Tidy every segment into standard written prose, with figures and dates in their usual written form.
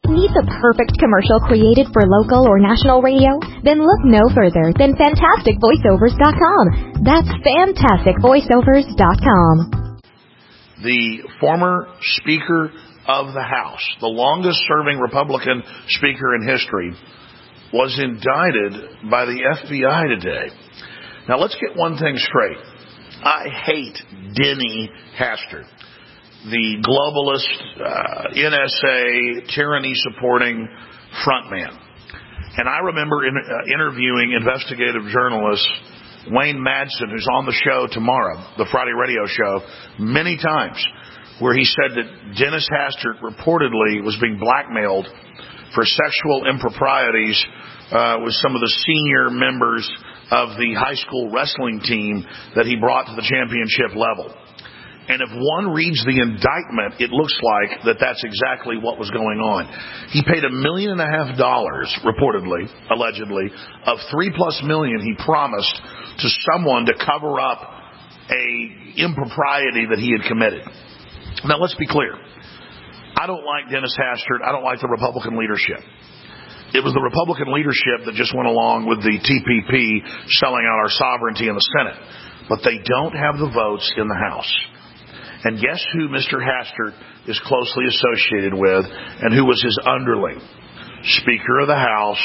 Need the perfect commercial created for local or national radio? Then look no further than FantasticVoiceovers.com. That's FantasticVoiceovers.com. The former Speaker of the House, the longest-serving Republican Speaker in history, was indicted by the FBI today. Now, let's get one thing straight. I hate Denny Hastert, the globalist, NSA, tyranny-supporting frontman. And I remember interviewing investigative journalist Wayne Madsen, who's on the show tomorrow, the Friday radio show, many times, where he said that Dennis Hastert reportedly was being blackmailed for sexual improprieties with some of the senior members of the high school wrestling team that he brought to the championship level. And if one reads the indictment, it looks like that's exactly what was going on. He paid $1.5 million, reportedly, allegedly, of $3+ million he promised to someone to cover up a impropriety that he had committed. Now, let's be clear. I don't like Dennis Hastert. I don't like the Republican leadership. It was the Republican leadership that just went along with the TPP selling out our sovereignty in the Senate. But they don't have the votes in the House. And guess who Mr. Hastert is closely associated with and who was his underling? Speaker of the House,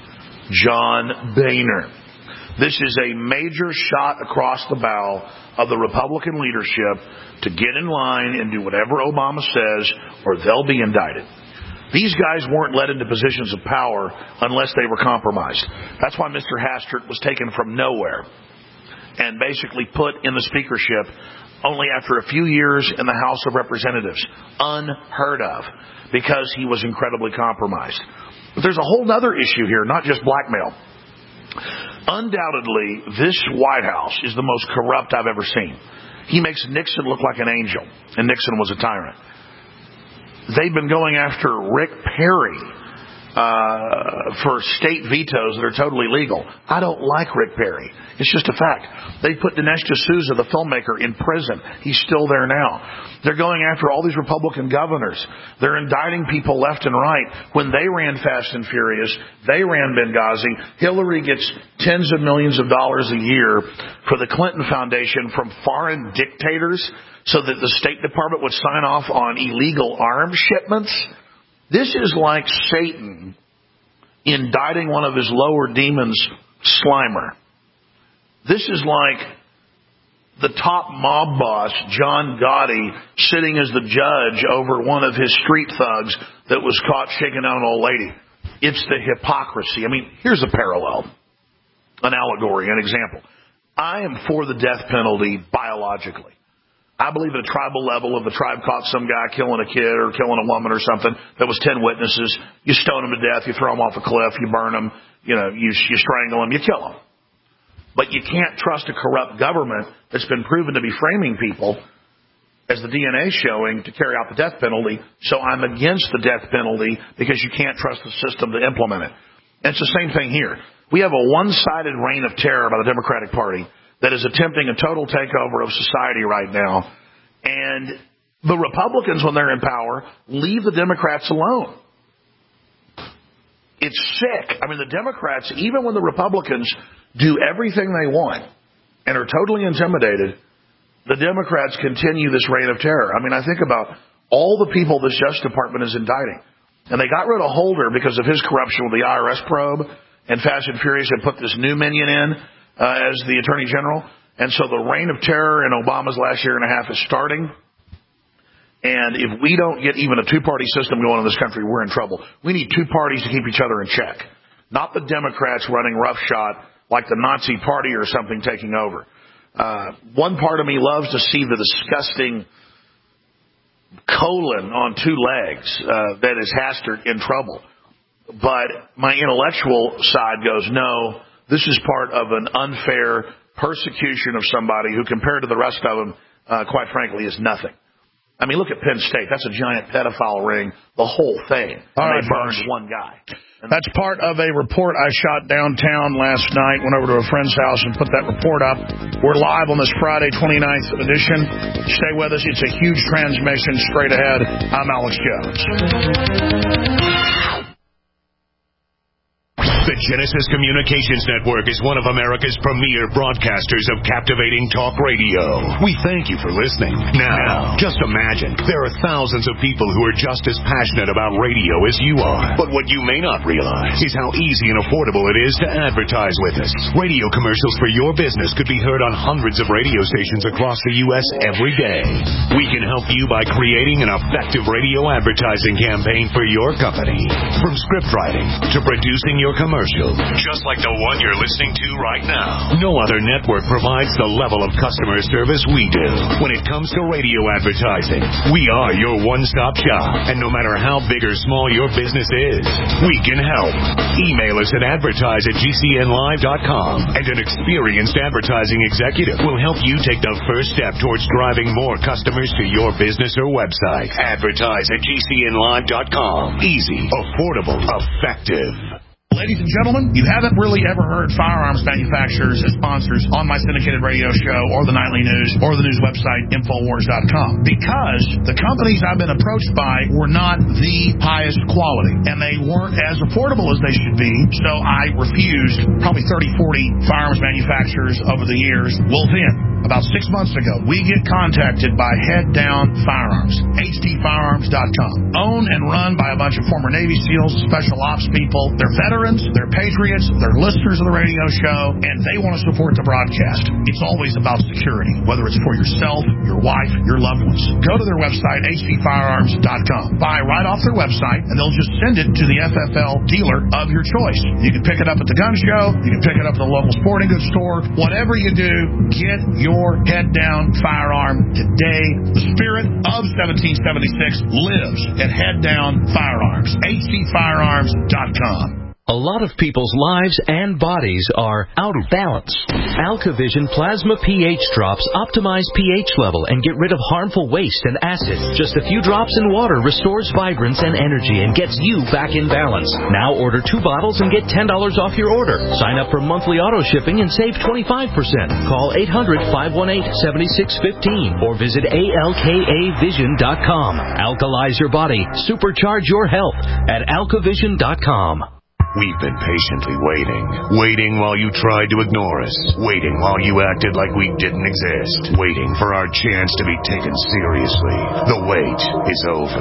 John Boehner. This is a major shot across the bow of the Republican leadership to get in line and do whatever Obama says, or they'll be indicted. These guys weren't led into positions of power unless they were compromised. That's why Mr. Hastert was taken from nowhere and basically put in the speakership only after a few years in the House of Representatives. Unheard of, because he was incredibly compromised. But there's a whole other issue here, not just blackmail. Undoubtedly, this White House is the most corrupt I've ever seen. He makes Nixon look like an angel, and Nixon was a tyrant. They've been going after Rick Perry for state vetoes that are totally legal. I don't like Rick Perry. It's just a fact. They put Dinesh D'Souza, the filmmaker, in prison. He's still there now. They're going after all these Republican governors. They're indicting people left and right. When they ran Fast and Furious, they ran Benghazi. Hillary gets tens of millions of dollars a year for the Clinton Foundation from foreign dictators so that the State Department would sign off on illegal arms shipments. This is like Satan indicting one of his lower demons, Slimer. This is like the top mob boss, John Gotti, sitting as the judge over one of his street thugs that was caught shaking down an old lady. It's the hypocrisy. I mean, here's a parallel, an allegory, an example. I am for the death penalty biologically. I believe at a tribal level, if the tribe caught some guy killing a kid or killing a woman or something, there was 10 witnesses, you stone him to death, you throw him off a cliff, you burn him, you strangle him, you kill him. But you can't trust a corrupt government that's been proven to be framing people, as the DNA showing, to carry out the death penalty. So I'm against the death penalty because you can't trust the system to implement it. And it's the same thing here. We have a one-sided reign of terror by the Democratic Party that is attempting a total takeover of society right now. And the Republicans, when they're in power, leave the Democrats alone. It's sick. I mean, the Democrats, even when the Republicans do everything they want and are totally intimidated, the Democrats continue this reign of terror. I mean, I think about all the people this Justice Department is indicting. And they got rid of Holder because of his corruption with the IRS probe, and Fast and Furious had put this new minion in as the Attorney General. And so the reign of terror in Obama's last year and a half is starting. And if we don't get even a two-party system going in this country, we're in trouble. We need two parties to keep each other in check, not the Democrats running roughshod like the Nazi Party or something taking over. One part of me loves to see the disgusting colon on two legs that is Hastert in trouble. But my intellectual side goes, no, this is part of an unfair persecution of somebody who, compared to the rest of them, quite frankly, is nothing. I mean, look at Penn State. That's a giant pedophile ring, the whole thing. All right, they burned one guy. That's part of a report I shot downtown last night. Went over to a friend's house and put that report up. We're live on this Friday, 29th edition. Stay with us. It's a huge transmission straight ahead. I'm Alex Jones. Genesis Communications Network is one of America's premier broadcasters of captivating talk radio. We thank you for listening. Now, just imagine, there are thousands of people who are just as passionate about radio as you are. But what you may not realize is how easy and affordable it is to advertise with us. Radio commercials for your business could be heard on hundreds of radio stations across the U.S. every day. We can help you by creating an effective radio advertising campaign for your company. From script writing to producing your commercial, just like the one you're listening to right now. No other network provides the level of customer service we do. When it comes to radio advertising, we are your one-stop shop. And no matter how big or small your business is, we can help. Email us at advertise@gcnlive.com, and an experienced advertising executive will help you take the first step towards driving more customers to your business or website. Advertise@gcnlive.com. Easy, affordable, effective. Ladies and gentlemen, you haven't really ever heard firearms manufacturers as sponsors on my syndicated radio show or the nightly news or the news website, Infowars.com, because the companies I've been approached by were not the highest quality, and they weren't as affordable as they should be, so I refused probably 30, 40 firearms manufacturers over the years. Well, then, about 6 months ago, we get contacted by Head Down Firearms, hdfirearms.com, owned and run by a bunch of former Navy SEALs, special ops people. They're veterans, they're patriots, they're listeners of the radio show, and they want to support the broadcast. It's always about security, whether it's for yourself, your wife, your loved ones. Go to their website, hdfirearms.com. Buy right off their website, and they'll just send it to the FFL dealer of your choice. You can pick it up at the gun show, you can pick it up at the local sporting goods store. Whatever you do, get your Head Down firearm today. The spirit of 1776 lives at Head Down Firearms, hdfirearms.com. A lot of people's lives and bodies are out of balance. AlkaVision Plasma pH drops optimize pH level and get rid of harmful waste and acid. Just a few drops in water restores vibrance and energy and gets you back in balance. Now order 2 bottles and get $10 off your order. Sign up for monthly auto shipping and save 25%. Call 800-518-7615 or visit alkavision.com. Alkalize your body. Supercharge your health at alkavision.com. We've been patiently waiting while you tried to ignore us, waiting while you acted like we didn't exist, waiting for our chance to be taken seriously. The wait is over.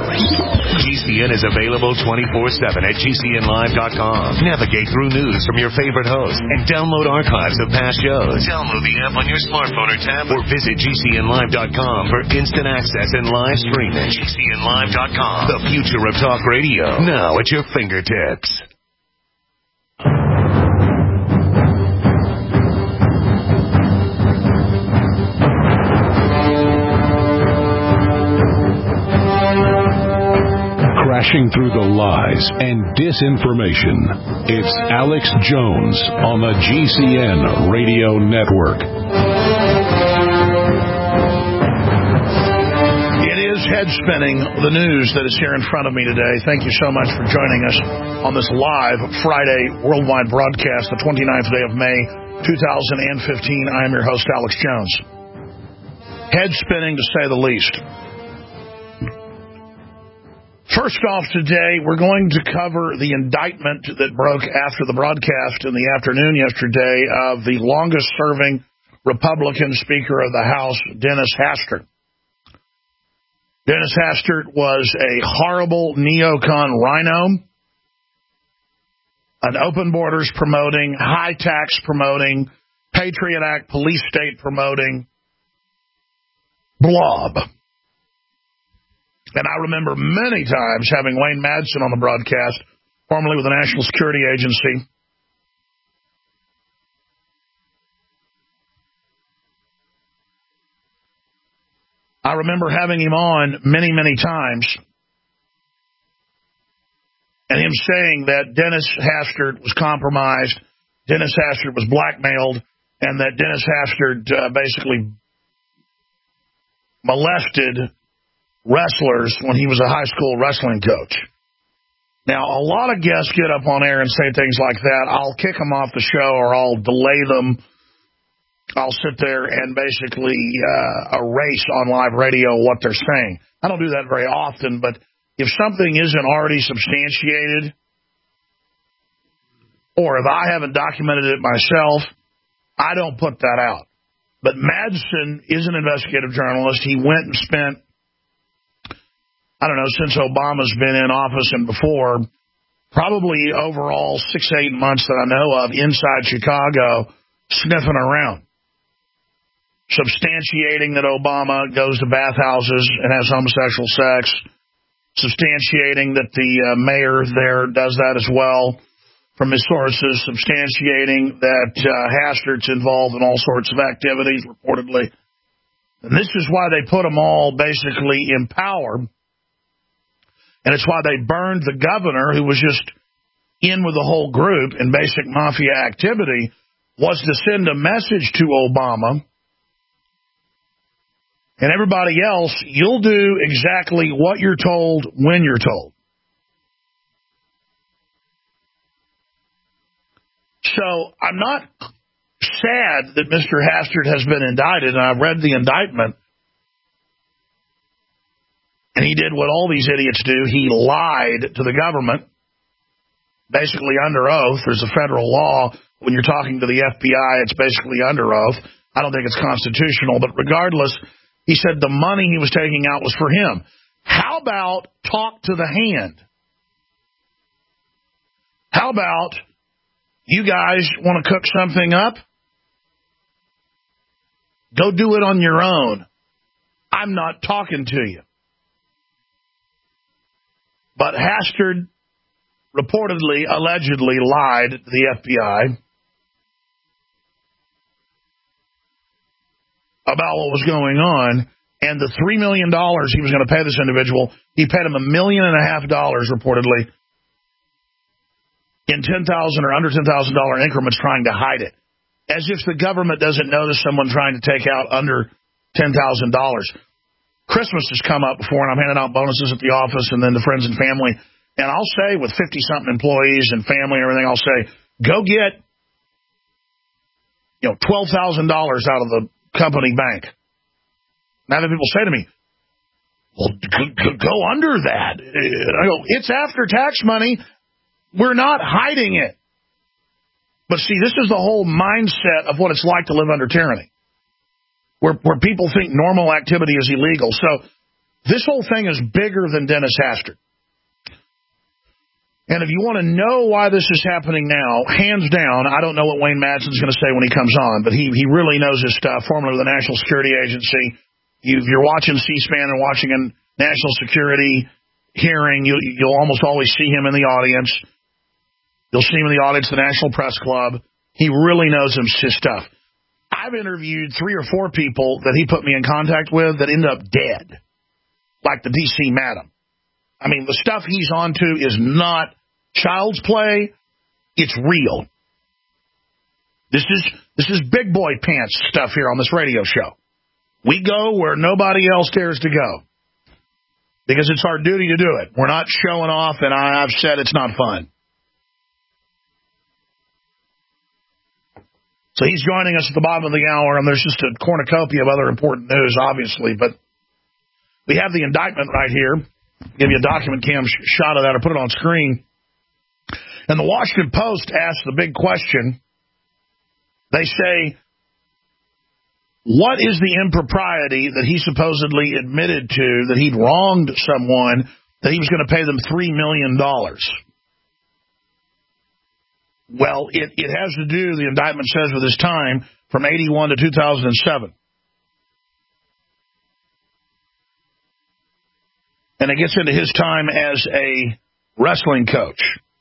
GCN is available 24/7 at GCNlive.com. Navigate through news from your favorite hosts and download archives of past shows. Download the app on your smartphone or tablet or visit GCNlive.com for instant access and live streaming. GCNlive.com, the future of talk radio, now at your fingertips. Crashing through the lies and disinformation. It's Alex Jones on the GCN Radio Network. It is head spinning, the news that is here in front of me today. Thank you so much for joining us on this live Friday worldwide broadcast, the 29th day of May, 2015. I am your host, Alex Jones. Head spinning, to say the least. First off today, we're going to cover the indictment that broke after the broadcast in the afternoon yesterday of the longest-serving Republican Speaker of the House, Dennis Hastert. Dennis Hastert was a horrible neocon rhino, an open borders promoting, high tax promoting, Patriot Act police state promoting blob. And I remember many times having Wayne Madsen on the broadcast, formerly with the National Security Agency. I remember having him on many, many times, and him saying that Dennis Hastert was compromised, Dennis Hastert was blackmailed, and that Dennis Hastert basically molested wrestlers when he was a high school wrestling coach. Now, a lot of guests get up on air and say things like that. I'll kick them off the show or I'll delay them. I'll sit there and basically erase on live radio what they're saying. I don't do that very often, but if something isn't already substantiated or if I haven't documented it myself, I don't put that out. But Madsen is an investigative journalist. He went and spent, I don't know, since Obama's been in office and before, probably overall 6 to 8 months that I know of inside Chicago, sniffing around, substantiating that Obama goes to bathhouses and has homosexual sex, substantiating that the mayor there does that as well from his sources, substantiating that Hastert's involved in all sorts of activities, reportedly. And this is why they put them all basically in power. And it's why they burned the governor, who was just in with the whole group in basic mafia activity, was to send a message to Obama and everybody else, you'll do exactly what you're told when you're told. So I'm not sad that Mr. Hastert has been indicted, and I've read the indictment, and he did what all these idiots do. He lied to the government, basically under oath. There's a federal law. When you're talking to the FBI, it's basically under oath. I don't think it's constitutional, but regardless, he said the money he was taking out was for him. How about talk to the hand? How about you guys want to cook something up? Go do it on your own. I'm not talking to you. But Hastert reportedly, allegedly lied to the FBI about what was going on, and the $3 million he was going to pay this individual, he paid him $1.5 million reportedly in $10,000 or under $10,000 increments, trying to hide it, as if the government doesn't notice someone trying to take out under $10,000. Christmas has come up before, and I'm handing out bonuses at the office and then to friends and family. And I'll say, with 50-something employees and family and everything, I'll say, go get, $12,000 out of the company bank. Now that people say to me, well, go under that. I go, it's after tax money. We're not hiding it. But see, this is the whole mindset of what it's like to live under tyranny, where people think normal activity is illegal. So this whole thing is bigger than Dennis Hastert. And if you want to know why this is happening now, hands down, I don't know what Wayne Madsen's going to say when he comes on, but he really knows his stuff, formerly of the National Security Agency. You're watching C-SPAN and watching a national security hearing, you'll almost always see him in the audience. You'll see him in the audience at the National Press Club. He really knows his stuff. I've interviewed 3 or 4 people that he put me in contact with that ended up dead, like the D.C. Madam. I mean, the stuff he's onto is not child's play. It's real. This is big boy pants stuff here on this radio show. We go where nobody else dares to go because it's our duty to do it. We're not showing off, and I've said it's not fun. So he's joining us at the bottom of the hour, and there's just a cornucopia of other important news, obviously. But we have the indictment right here. I'll give you a document cam shot of that or put it on screen. And the Washington Post asks the big question. They say, what is the impropriety that he supposedly admitted to, that he'd wronged someone, that he was going to pay them $3 million? Well, it has to do, the indictment says, with his time from 81 to 2007. And it gets into his time as a wrestling coach.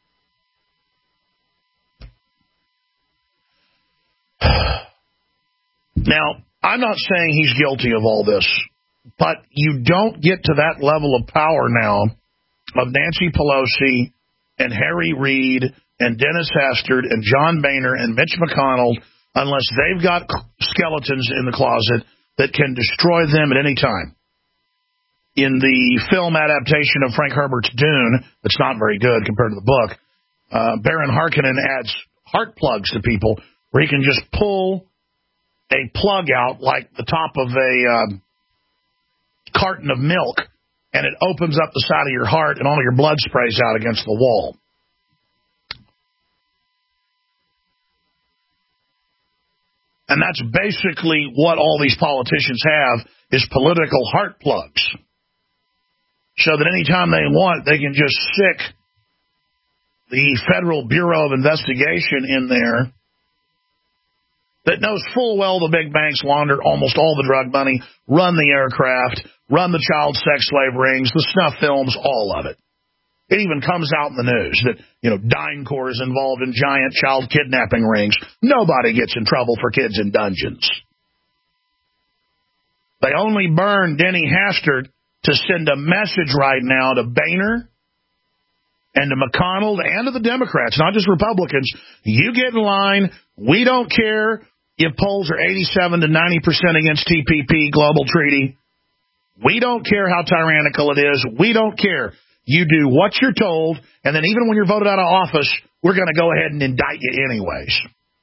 Now, I'm not saying he's guilty of all this, but you don't get to that level of power now of Nancy Pelosi and Harry Reid and Dennis Hastert and John Boehner and Mitch McConnell unless they've got skeletons in the closet that can destroy them at any time. In the film adaptation of Frank Herbert's Dune, that's not very good compared to the book, Baron Harkonnen adds heart plugs to people where he can just pull a plug out like the top of a carton of milk, and it opens up the side of your heart, and all of your blood sprays out against the wall. And that's basically what all these politicians have, is political heart plugs. So that anytime they want, they can just stick the Federal Bureau of Investigation in there that knows full well the big banks launder almost all the drug money, run the aircraft, run the child sex slave rings, the snuff films, all of it. It even comes out in the news that, DynCorp is involved in giant child kidnapping rings. Nobody gets in trouble for kids in dungeons. They only burn Denny Hastert to send a message right now to Boehner and to McConnell and to the Democrats, not just Republicans. You get in line. We don't care if polls are 87 to 90% against TPP global treaty. We don't care how tyrannical it is. We don't care. You do what you're told, and then even when you're voted out of office, we're going to go ahead and indict you anyways.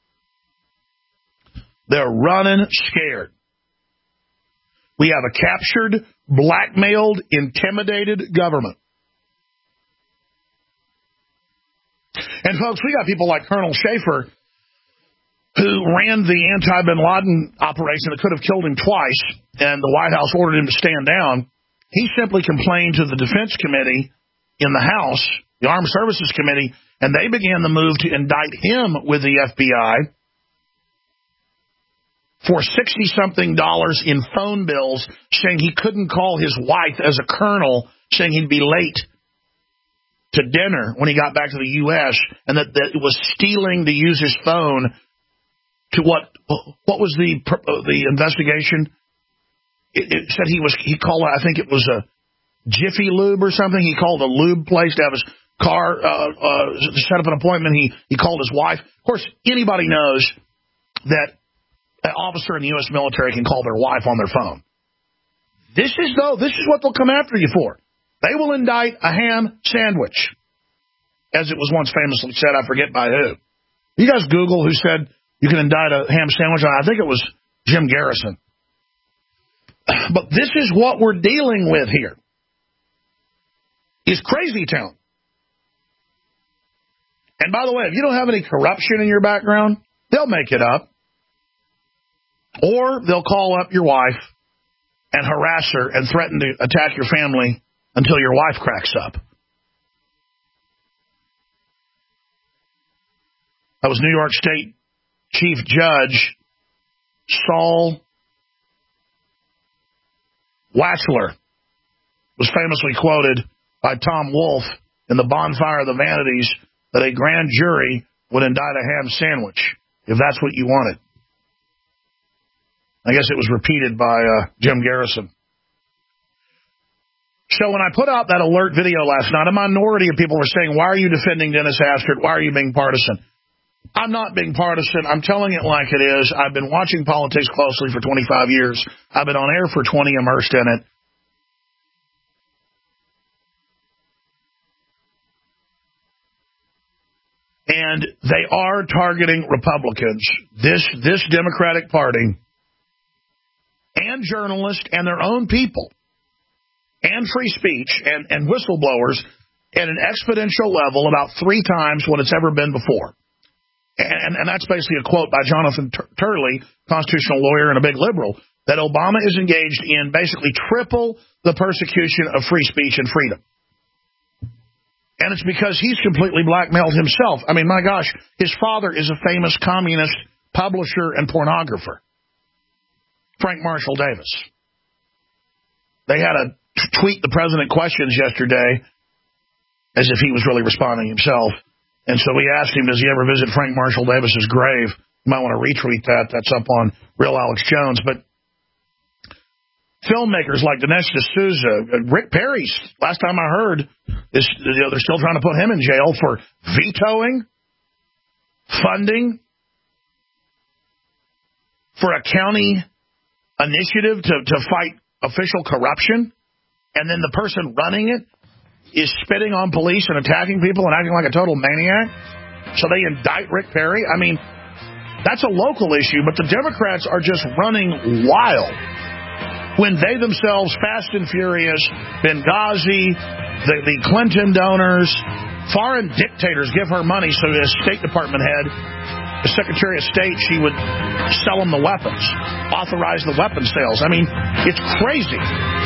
They're running scared. We have a captured, blackmailed, intimidated government. And folks, we got people like Colonel Schaefer, who ran the anti-Bin Laden operation that could have killed him twice, and the White House ordered him to stand down. He simply complained to the Defense Committee in the House, the Armed Services Committee, and they began the move to indict him with the FBI for $60-something in phone bills, saying he couldn't call his wife as a colonel, saying he'd be late to dinner when he got back to the U.S., and that it was stealing to use his phone to what was the investigation? It said he called, I think it was a Jiffy Lube or something. He called a lube place to have his car to set up an appointment. He called his wife. Of course, anybody knows that an officer in the U.S. military can call their wife on their phone. This is what they'll come after you for. They will indict a ham sandwich, as it was once famously said. I forget by who. You guys Google who said you can indict a ham sandwich. I think it was Jim Garrison. But this is what we're dealing with here. Is crazy town. And by the way, if you don't have any corruption in your background, they'll make it up. Or they'll call up your wife and harass her and threaten to attack your family until your wife cracks up. That was New York State Chief Judge Saul Watzler, was famously quoted by Tom Wolfe in The Bonfire of the Vanities that a grand jury would indict a ham sandwich if that's what you wanted. I guess it was repeated by Jim Garrison. So when I put out that alert video last night, a minority of people were saying, why are you defending Dennis Hastert? Why are you being partisan? I'm not being partisan. I'm telling it like it is. I've been watching politics closely for 25 years. I've been on air for 20, immersed in it. And they are targeting Republicans, this Democratic Party, and journalists and their own people, and free speech and whistleblowers at an exponential level about 3 times what it's ever been before. And that's basically a quote by Jonathan Turley, constitutional lawyer and a big liberal, that Obama is engaged in basically triple the persecution of free speech and freedom. And it's because he's completely blackmailed himself. I mean, my gosh, his father is a famous communist publisher and pornographer, Frank Marshall Davis. They had a tweet the president questions yesterday as if he was really responding himself. And so we asked him, does he ever visit Frank Marshall Davis's grave? You might want to retweet that. That's up on Real Alex Jones. But filmmakers like Dinesh D'Souza, Rick Perry, last time I heard, they're still trying to put him in jail for vetoing funding for a county initiative to fight official corruption. And then the person running it is spitting on police and attacking people and acting like a total maniac. So they indict Rick Perry. I mean, that's a local issue, but the Democrats are just running wild when they themselves, fast and furious, Benghazi, the Clinton donors, foreign dictators give her money, so as State Department head, the Secretary of State, she would sell them the weapons, authorize the weapon sales. I mean, it's crazy.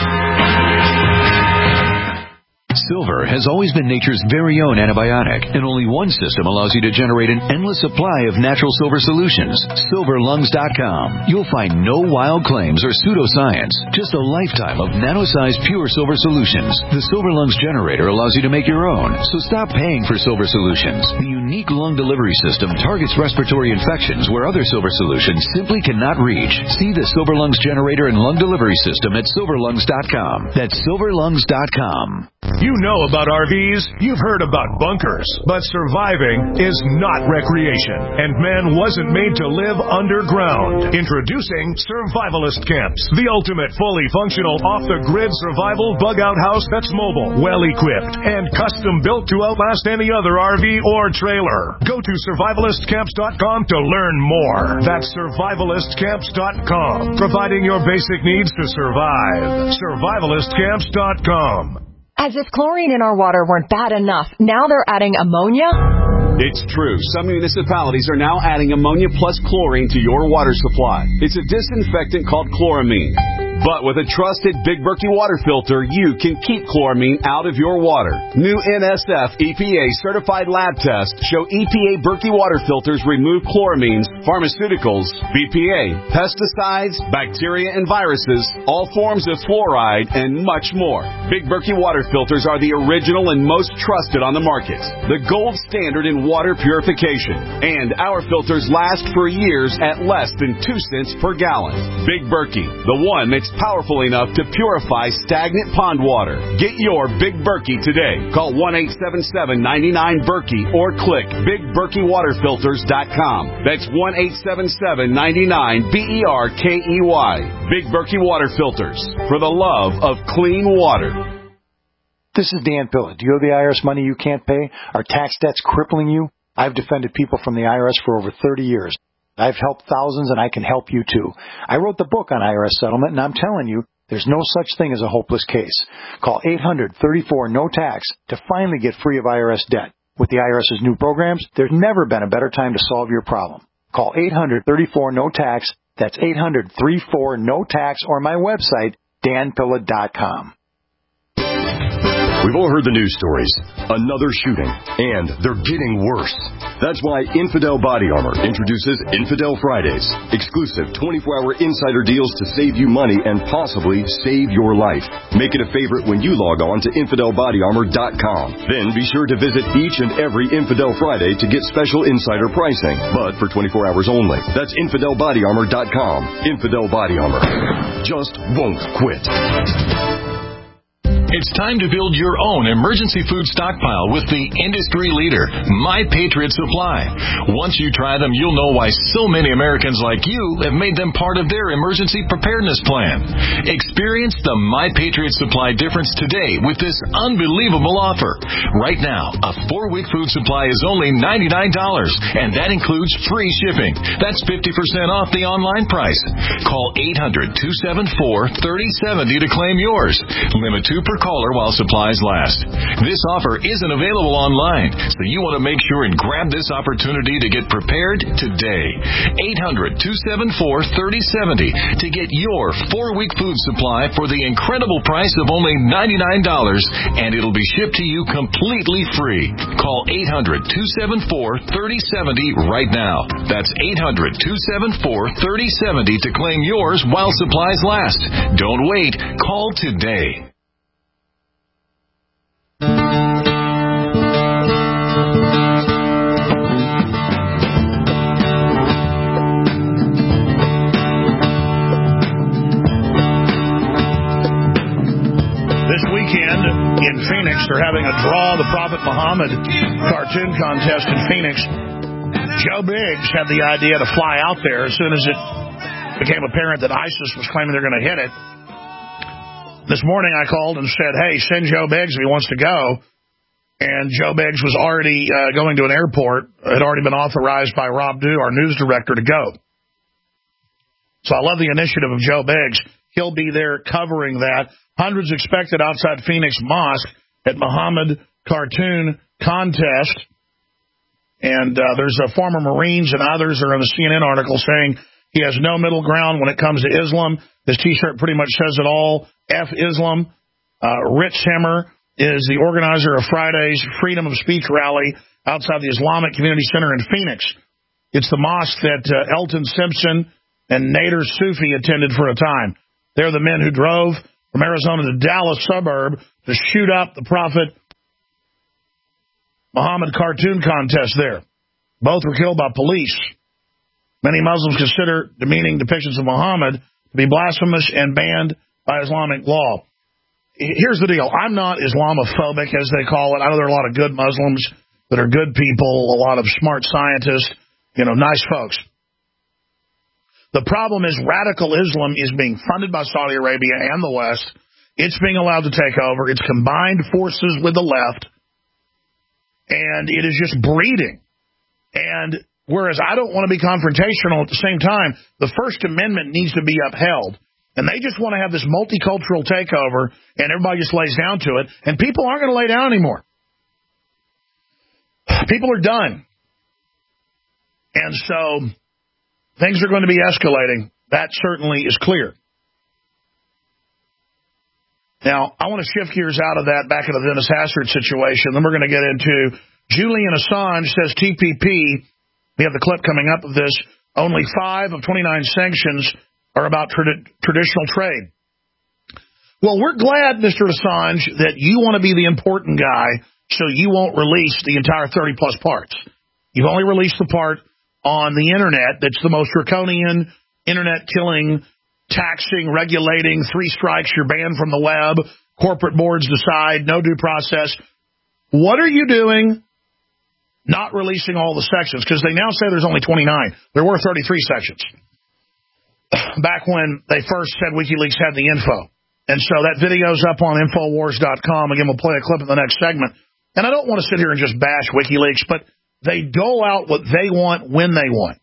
Silver has always been nature's very own antibiotic, and only one system allows you to generate an endless supply of natural silver solutions. SilverLungs.com. You'll find no wild claims or pseudoscience, just a lifetime of nano-sized pure silver solutions. The Silver Lungs generator allows you to make your own, so stop paying for silver solutions. The unique lung delivery system targets respiratory infections where other silver solutions simply cannot reach. See the Silver Lungs generator and lung delivery system at SilverLungs.com. That's SilverLungs.com. You know about RVs, you've heard about bunkers, but surviving is not recreation, and man wasn't made to live underground. Introducing Survivalist Camps, the ultimate fully functional off-the-grid survival bug-out house that's mobile, well-equipped, and custom-built to outlast any other RV or trailer. Go to survivalistcamps.com to learn more. That's survivalistcamps.com, providing your basic needs to survive. Survivalistcamps.com. As if chlorine in our water weren't bad enough, now they're adding ammonia? It's true. Some municipalities are now adding ammonia plus chlorine to your water supply. It's a disinfectant called chloramine. But with a trusted Big Berkey water filter, you can keep chloramine out of your water. New NSF EPA certified lab tests show EPA Berkey water filters remove chloramines, pharmaceuticals, BPA, pesticides, bacteria and viruses, all forms of fluoride, and much more. Big Berkey water filters are the original and most trusted on the market. The gold standard in water purification. And our filters last for years at less than 2 cents per gallon. Big Berkey, the one that's powerful enough to purify stagnant pond water. Get your Big Berkey today. Call 1-877-99-BERKEY or click BigBerkeyWaterFilters.com. That's 1-877-99-BERKEY. Big Berkey Water Filters, for the love of clean water. This is Dan Pilla. Do you owe the IRS money you can't pay? Are tax debts crippling you? I've defended people from the IRS for over 30 years. I've helped thousands, and I can help you, too. I wrote the book on IRS settlement, and I'm telling you, there's no such thing as a hopeless case. Call 800-34-NO-TAX to finally get free of IRS debt. With the IRS's new programs, there's never been a better time to solve your problem. Call 800-34-NO-TAX. That's 800-34-NO-TAX, or my website, danpilla.com. We've all heard the news stories. Another shooting. And they're getting worse. That's why Infidel Body Armor introduces Infidel Fridays. Exclusive 24-hour insider deals to save you money and possibly save your life. Make it a favorite when you log on to InfidelBodyArmor.com. Then be sure to visit each and every Infidel Friday to get special insider pricing. But for 24 hours only. That's InfidelBodyArmor.com. Infidel Body Armor. Just won't quit. It's time to build your own emergency food stockpile with the industry leader, My Patriot Supply. Once you try them, you'll know why so many Americans like you have made them part of their emergency preparedness plan. Experience the My Patriot Supply difference today with this unbelievable offer. Right now, a 4-week food supply is only $99, and that includes free shipping. That's 50% off the online price. Call 800-274-3070 to claim yours. Limit 2 per caller while supplies last. This offer isn't available online, so you want to make sure and grab this opportunity to get prepared today. 800-274-3070 to get your 4-week food supply for the incredible price of only $99, and it'll be shipped to you completely free. Call 800-274-3070 right now. That's 800-274-3070 to claim yours while supplies last. Don't wait. Call today. In Phoenix, they're having a Draw the Prophet Muhammad cartoon contest in Phoenix. Joe Biggs had the idea to fly out there as soon as it became apparent that ISIS was claiming they're going to hit it. This morning I called and said, hey, send Joe Biggs if he wants to go. And Joe Biggs was already going to an airport. Had already been authorized by Rob Dew, our news director, to go. So I love the initiative of Joe Biggs. He'll be there covering that. Hundreds expected outside Phoenix Mosque at Muhammad Cartoon Contest. And there's former Marines and others that are in the CNN article saying he has no middle ground when it comes to Islam. His T-shirt pretty much says it all. F Islam. Rich Hemmer is the organizer of Friday's Freedom of Speech rally outside the Islamic Community Center in Phoenix. It's the mosque that Elton Simpson and Nader Sufi attended for a time. They're the men who drove from Arizona to Dallas suburb to shoot up the Prophet Muhammad cartoon contest there. Both were killed by police. Many Muslims consider demeaning depictions of Muhammad to be blasphemous and banned by Islamic law. Here's the deal. I'm not Islamophobic, as they call it. I know there are a lot of good Muslims that are good people, a lot of smart scientists, nice folks. The problem is radical Islam is being funded by Saudi Arabia and the West. It's being allowed to take over. It's combined forces with the left. And it is just breeding. And whereas I don't want to be confrontational, at the same time, the First Amendment needs to be upheld. And they just want to have this multicultural takeover, and everybody just lays down to it. And people aren't going to lay down anymore. People are done. And so things are going to be escalating. That certainly is clear. Now, I want to shift gears out of that back into the Dennis Hastert situation. Then we're going to get into Julian Assange says TPP. We have the clip coming up of this. Only 5 of 29 sanctions are about traditional trade. Well, we're glad, Mr. Assange, that you want to be the important guy, so you won't release the entire 30-plus parts. You've only released the part on the Internet that's the most draconian, Internet-killing, taxing, regulating, 3 strikes, you're banned from the web, corporate boards decide, no due process. What are you doing not releasing all the sections? Because they now say there's only 29. There were 33 sections back when they first said WikiLeaks had the info. And so that video's up on Infowars.com. Again, we'll play a clip in the next segment. And I don't want to sit here and just bash WikiLeaks, but they dole out what they want when they want.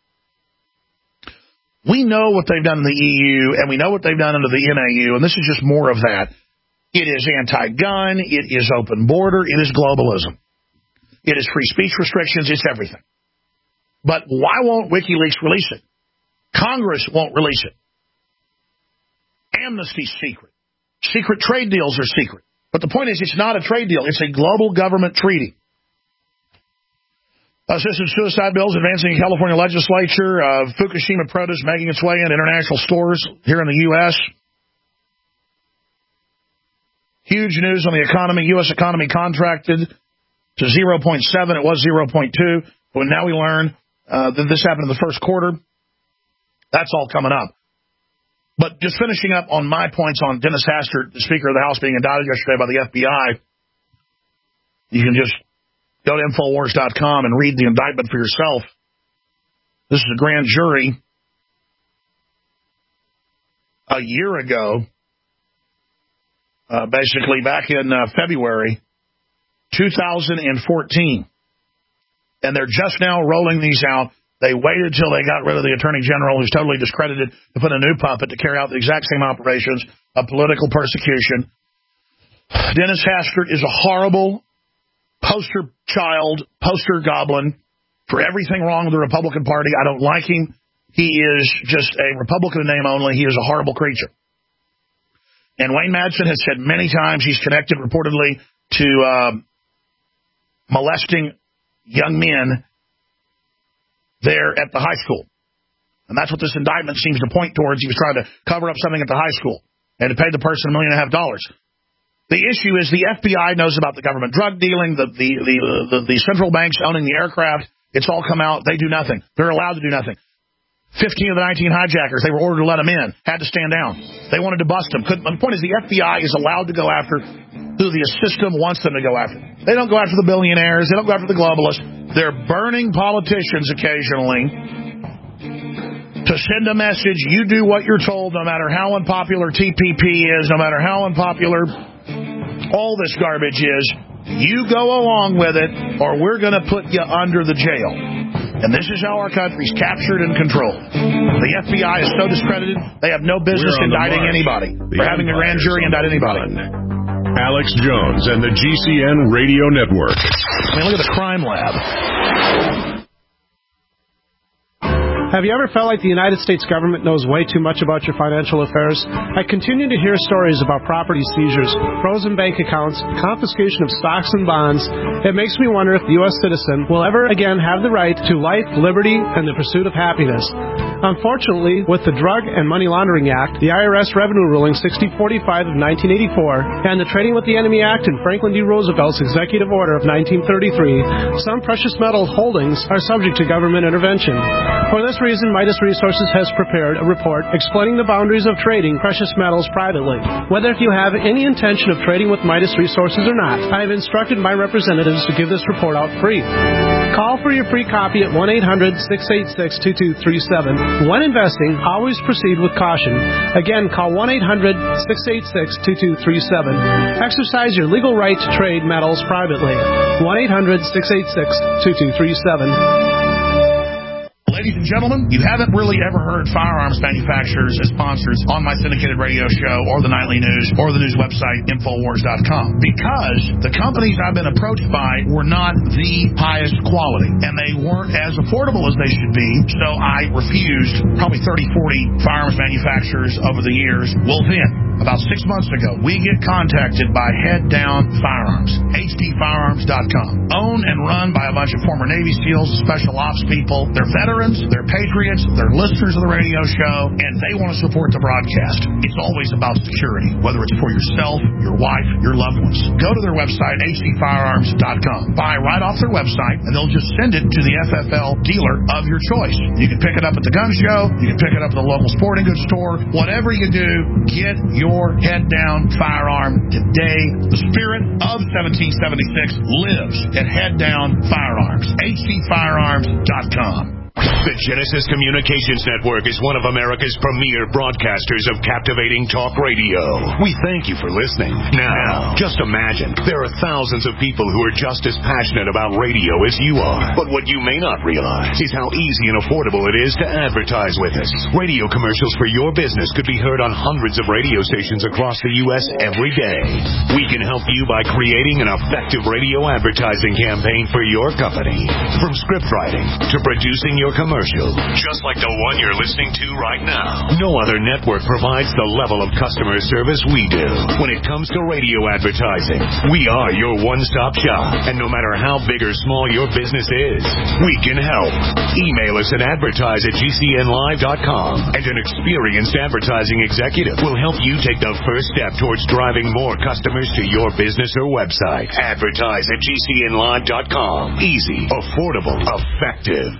We know what they've done in the EU, and we know what they've done under the NAU, and this is just more of that. It is anti-gun, it is open border, it is globalism. It is free speech restrictions, it's everything. But why won't WikiLeaks release it? Congress won't release it. Amnesty's secret. Secret trade deals are secret. But the point is, it's not a trade deal. It's a global government treaty. Assisted suicide bills advancing in California legislature. Fukushima produce making its way into international stores here in the U.S. Huge news on the economy. U.S. economy contracted to 0.7. It was 0.2. But now we learn that this happened in the first quarter. That's all coming up. But just finishing up on my points on Dennis Hastert, the Speaker of the House, being indicted yesterday by the FBI, you can just go to Infowars.com and read the indictment for yourself. This is a grand jury. A year ago, basically back in February 2014. And they're just now rolling these out. They waited till they got rid of the Attorney General, who's totally discredited, to put a new puppet to carry out the exact same operations of political persecution. Dennis Hastert is a horrible poster child, poster goblin for everything wrong with the Republican Party. I don't like him. He is just a Republican in name only. He is a horrible creature. And Wayne Madsen has said many times he's connected reportedly to molesting young men there at the high school. And that's what this indictment seems to point towards. He was trying to cover up something at the high school and to pay the person $1.5 million. The issue is the FBI knows about the government drug dealing, the central banks owning the aircraft. It's all come out. They do nothing. They're allowed to do nothing. 15 of the 19 hijackers, they were ordered to let them in, had to stand down. They wanted to bust them. The point is the FBI is allowed to go after who the system wants them to go after. They don't go after the billionaires. They don't go after the globalists. They're burning politicians occasionally to send a message. You do what you're told, no matter how unpopular TPP is, no matter how unpopular all this garbage is. You go along with it, or we're going to put you under the jail. And this is how our country's captured and controlled. The FBI is so discredited, they have no business indicting anybody, or having a grand jury indict anybody. Alex Jones and the GCN Radio Network. I mean, look at the crime lab. Have you ever felt like the United States government knows way too much about your financial affairs? I continue to hear stories about property seizures, frozen bank accounts, confiscation of stocks and bonds. It makes me wonder if the U.S. citizen will ever again have the right to life, liberty, and the pursuit of happiness. Unfortunately, with the Drug and Money Laundering Act, the IRS Revenue Ruling 6045 of 1984, and the Trading with the Enemy Act and Franklin D. Roosevelt's Executive Order of 1933, some precious metal holdings are subject to government intervention. For this reason, Midas Resources has prepared a report explaining the boundaries of trading precious metals privately. Whether if you have any intention of trading with Midas Resources or not, I have instructed my representatives to give this report out free. Call for your free copy at 1-800-686-2237. When investing, always proceed with caution. Again, call 1-800-686-2237. Exercise your legal right to trade metals privately. 1-800-686-2237. Ladies and gentlemen, you haven't really ever heard firearms manufacturers as sponsors on my syndicated radio show or the nightly news or the news website, Infowars.com, because the companies I've been approached by were not the highest quality, and they weren't as affordable as they should be, so I refused probably 30, 40 firearms manufacturers over the years. Well then, about 6 months ago, we get contacted by Head Down Firearms, HDFirearms.com, owned and run by a bunch of former Navy SEALs, special ops people. They're veterans, they're patriots, they're listeners of the radio show, and they want to support the broadcast. It's always about security, whether it's for yourself, your wife, your loved ones. Go to their website, HDFirearms.com. Buy right off their website, and they'll just send it to the FFL dealer of your choice. You can pick it up at the gun show, you can pick it up at the local sporting goods store. Whatever you do, get your Head Down firearm today. The spirit of 1776 lives at Head Down Firearms. HDFirearms.com. The Genesis Communications Network is one of America's premier broadcasters of captivating talk radio. We thank you for listening. Now, just imagine, there are thousands of people who are just as passionate about radio as you are. But what you may not realize is how easy and affordable it is to advertise with us. Radio commercials for your business could be heard on hundreds of radio stations across the U.S. every day. We can help you by creating an effective radio advertising campaign for your company. From script writing to producing your commercial, just like the one you're listening to right now. No other network provides the level of customer service we do. When it comes to radio advertising, we are your one-stop shop. And no matter how big or small your business is, we can help. Email us at advertise@gcnlive.com, and an experienced advertising executive will help you take the first step towards driving more customers to your business or website. Advertise@gcnlive.com. Easy, affordable, effective.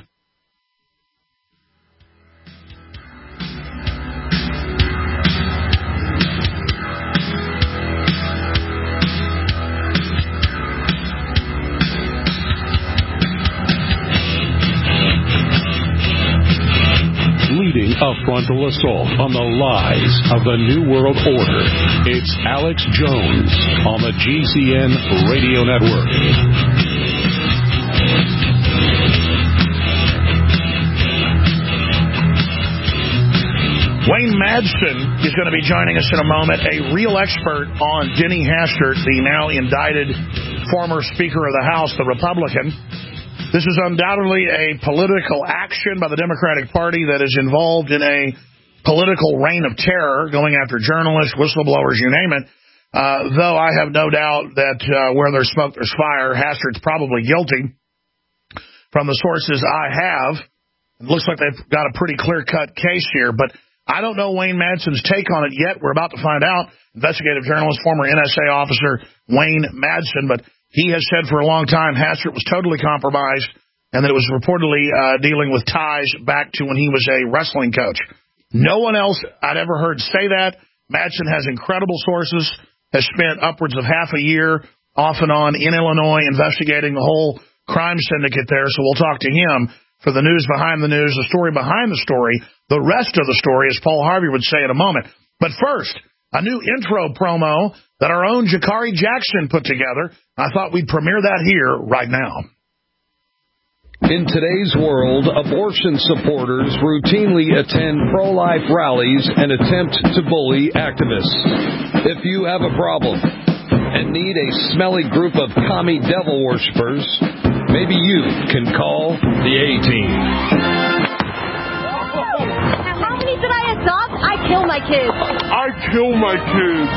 Leading a frontal assault on the lies of the New World Order. It's Alex Jones on the GCN Radio Network. Wayne Madsen is going to be joining us in a moment, a real expert on Denny Hastert, the now indicted former Speaker of the House, the Republican. This is undoubtedly a political action by the Democratic Party that is involved in a political reign of terror, going after journalists, whistleblowers, you name it. Though I have no doubt that where there's smoke, there's fire. Hastert's probably guilty. From the sources I have, it looks like they've got a pretty clear-cut case here. But I don't know Wayne Madsen's take on it yet. We're about to find out. Investigative journalist, former NSA officer Wayne Madsen, but he has said for a long time Hastert was totally compromised and that it was reportedly dealing with ties back to when he was a wrestling coach. No one else I'd ever heard say that. Madsen has incredible sources, has spent upwards of half a year off and on in Illinois investigating the whole crime syndicate there, so we'll talk to him for the news behind the news, the story behind the story, the rest of the story, as Paul Harvey would say in a moment. But first, a new intro promo that our own Jakari Jackson put together. I thought we'd premiere that here right now. In today's world, abortion supporters routinely attend pro-life rallies and attempt to bully activists. If you have a problem, and need a smelly group of commie devil worshippers, maybe you can call the A-Team. How many did I adopt? I kill my kids. I kill my kids.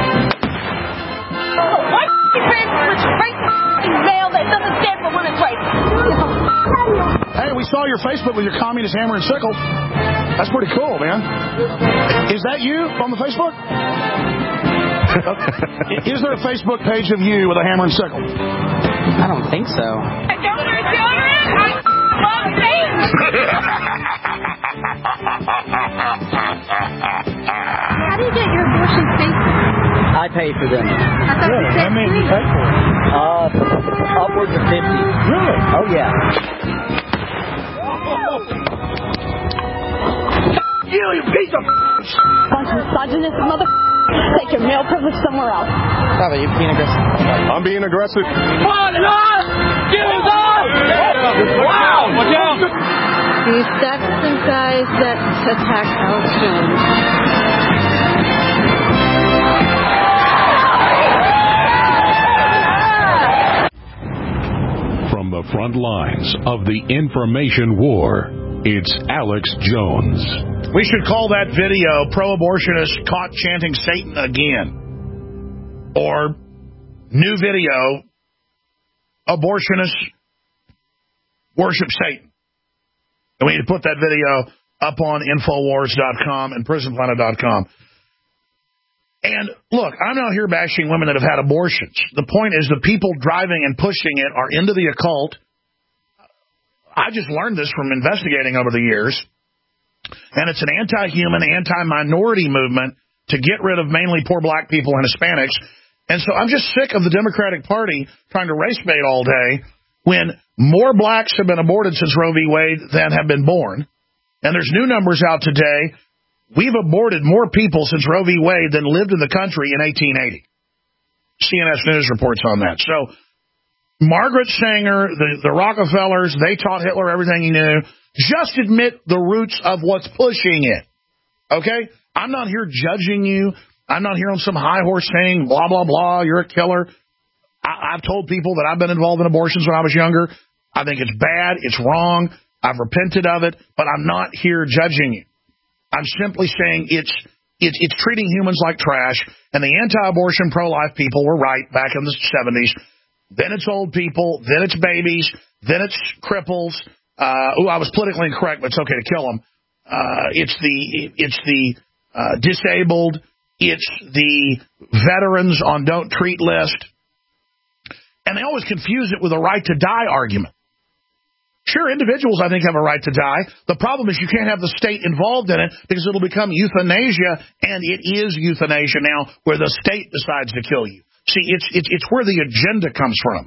My friend was right male that doesn't stand for women's rights. Hey, we saw your Facebook with your communist hammer and sickle. That's pretty cool, man. Is that you on the Facebook? Is there a Facebook page of you with a hammer and sickle? I don't think so. I don't know children. I love Satan. How do you get your abortion safe? I pay for them. I thought you said How many do you pay for? Upwards of 50. Really? Oh, yeah. You piece of bunch of misogynist mother. Take your male privilege somewhere else. How about you being aggressive? I'm being aggressive. Wow! Watch out! These Saxon guys that attack Alex Jones. From the front lines of the information war, it's Alex Jones. We should call that video pro-abortionist caught chanting Satan again. Or new video, abortionists worship Satan. And we need to put that video up on Infowars.com and PrisonPlanet.com. And look, I'm not here bashing women that have had abortions. The point is the people driving and pushing it are into the occult. I just learned this from investigating over the years. And it's an anti-human, anti-minority movement to get rid of mainly poor black people and Hispanics. And so I'm just sick of the Democratic Party trying to race bait all day when more blacks have been aborted since Roe v. Wade than have been born. And there's new numbers out today. We've aborted more people since Roe v. Wade than lived in the country in 1880. CNS News reports on that. So Margaret Sanger, the Rockefellers, they taught Hitler everything he knew. Just admit the roots of what's pushing it. Okay? I'm not here judging you. I'm not here on some high horse saying, blah, blah, blah, you're a killer. I've told people that I've been involved in abortions when I was younger. I think it's bad. It's wrong. I've repented of it. But I'm not here judging you. I'm simply saying it's treating humans like trash. And the anti-abortion, pro-life people were right back in the 70s. Then it's old people. Then it's babies. Then it's cripples. I was politically incorrect, but it's okay to kill them. It's the disabled. It's the veterans on don't treat list. And they always confuse it with a right to die argument. Sure, individuals, I think, have a right to die. The problem is you can't have the state involved in it because it'll become euthanasia, and it is euthanasia now where the state decides to kill you. See, it's where the agenda comes from.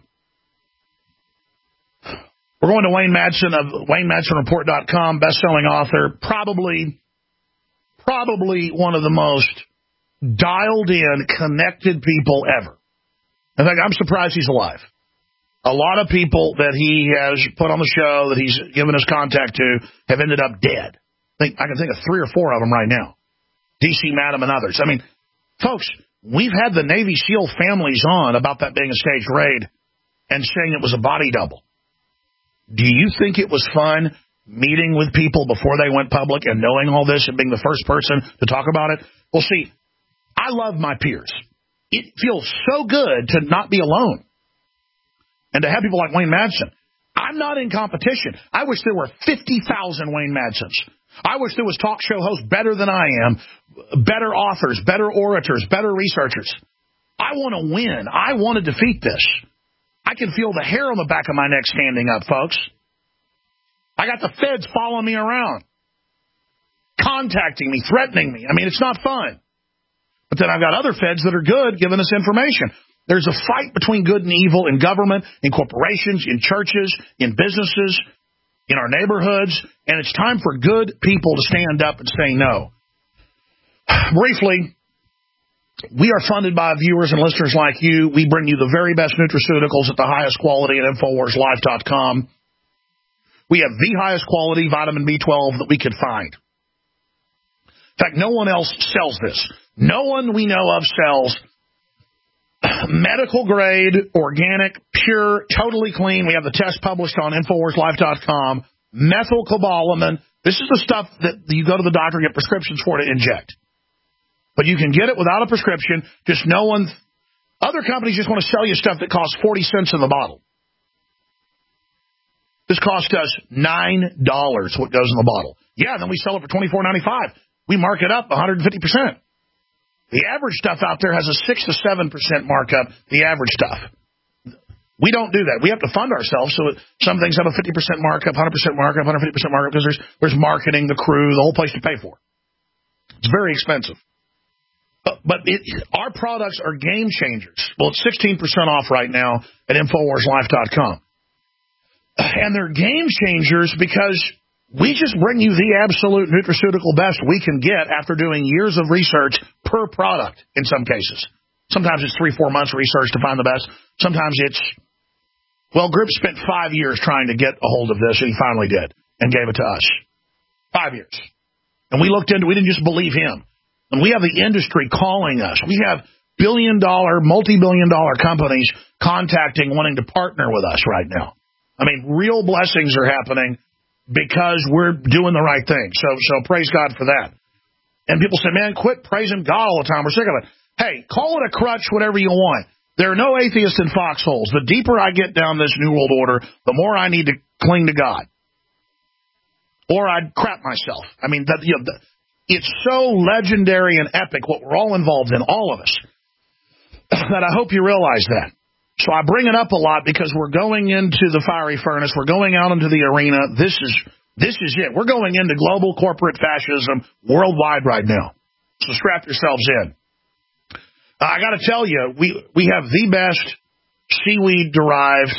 We're going to Wayne Madsen of WayneMadsenReport.com, best-selling author, probably one of the most dialed-in, connected people ever. In fact, I'm surprised he's alive. A lot of people that he has put on the show, that he's given his contact to, have ended up dead. I can think of 3 or 4 of them right now. D.C. Madam and others. I mean, folks, we've had the Navy SEAL families on about that being a staged raid and saying it was a body double. Do you think it was fun meeting with people before they went public and knowing all this and being the first person to talk about it? Well, see, I love my peers. It feels so good to not be alone and to have people like Wayne Madsen. I'm not in competition. I wish there were 50,000 Wayne Madsens. I wish there was talk show hosts better than I am, better authors, better orators, better researchers. I want to win. I want to defeat this. I can feel the hair on the back of my neck standing up, folks. I got the feds following me around, contacting me, threatening me. I mean, it's not fun. But then I've got other feds that are good giving us information. There's a fight between good and evil in government, in corporations, in churches, in businesses, in our neighborhoods, and it's time for good people to stand up and say no. Briefly, we are funded by viewers and listeners like you. We bring you the very best nutraceuticals at the highest quality at InfoWarsLife.com. We have the highest quality vitamin B12 that we could find. In fact, no one else sells this. No one we know of sells medical grade, organic, pure, totally clean. We have the test published on InfoWarsLife.com. Methylcobalamin. This is the stuff that you go to the doctor and get prescriptions for to inject. But you can get it without a prescription. Just no one. Other companies just want to sell you stuff that costs 40 cents in the bottle. This cost us $9 what goes in the bottle. Yeah, then we sell it for $24.95. We mark it up 150%. The average stuff out there has a 6 to 7% markup, the average stuff. We don't do that. We have to fund ourselves, so some things have a 50% markup, 100% markup, 150% markup, because there's marketing, the crew, the whole place to pay for. It's very expensive. But our products are game changers. Well, it's 16% off right now at InfoWarsLife.com. And they're game changers because we just bring you the absolute nutraceutical best we can get after doing years of research per product in some cases. Sometimes it's 3-4 months research to find the best. Sometimes it's, well, Group spent 5 years trying to get a hold of this, and he finally did and gave it to us. 5 years. And we looked into it. We didn't just believe him. And we have the industry calling us. We have billion-dollar, multi-billion-dollar companies contacting, wanting to partner with us right now. I mean, real blessings are happening because we're doing the right thing. So praise God for that. And people say, man, quit praising God all the time. We're sick of it. Hey, call it a crutch, whatever you want. There are no atheists in foxholes. The deeper I get down this New World Order, the more I need to cling to God. Or I'd crap myself. I mean, it's so legendary and epic what we're all involved in, all of us, that I hope you realize that. So I bring it up a lot because we're going into the fiery furnace. We're going out into the arena. This is it. We're going into global corporate fascism worldwide right now. So strap yourselves in. I got to tell you, we have the best seaweed-derived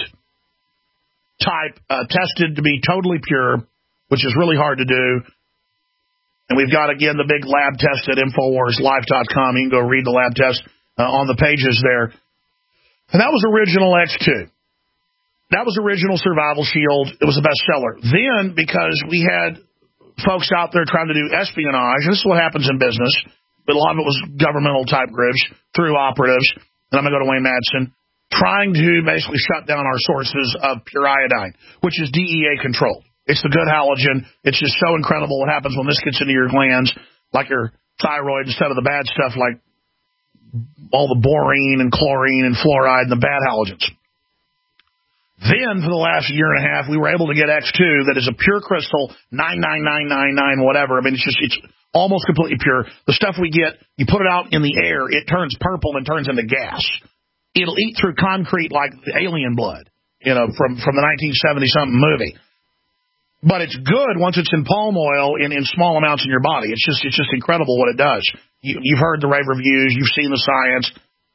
type tested to be totally pure, which is really hard to do. And we've got, again, the big lab test at InfoWarsLife.com. You can go read the lab test on the pages there. And that was original X2. That was original Survival Shield. It was a bestseller. Then, because we had folks out there trying to do espionage, and this is what happens in business, but a lot of it was governmental-type groups through operatives, and I'm going to go to Wayne Madsen, trying to basically shut down our sources of pure iodine, which is DEA controlled. It's the good halogen. It's just so incredible what happens when this gets into your glands, like your thyroid, instead of the bad stuff like all the borine and chlorine and fluoride and the bad halogens. Then, for the last year and a half, we were able to get X2 that is a pure crystal, 99999, whatever. I mean, it's almost completely pure. The stuff we get, you put it out in the air, it turns purple and turns into gas. It'll eat through concrete like alien blood, from the 1970-something movie. But it's good once it's in palm oil in small amounts in your body. It's just incredible what it does. You've heard the rave reviews. You've seen the science.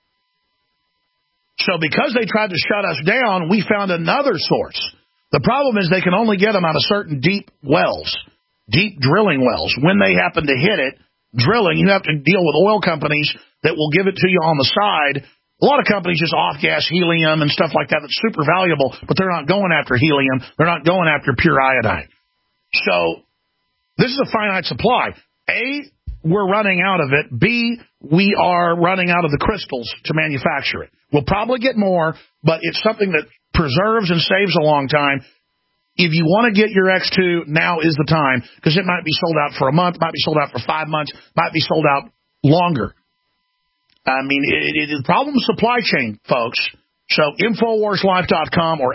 So because they tried to shut us down, we found another source. The problem is they can only get them out of certain deep wells, deep drilling wells. When they happen to hit it, drilling, you have to deal with oil companies that will give it to you on the side. A lot of companies just off-gas helium and stuff like that that's super valuable, but they're not going after helium. They're not going after pure iodine. So this is a finite supply. A, we're running out of it. B, we are running out of the crystals to manufacture it. We'll probably get more, but it's something that preserves and saves a long time. If you want to get your X2, now is the time, because it might be sold out for a month, might be sold out for 5 months, might be sold out longer. I mean, the problem is supply chain, folks. So InfoWarsLife.com or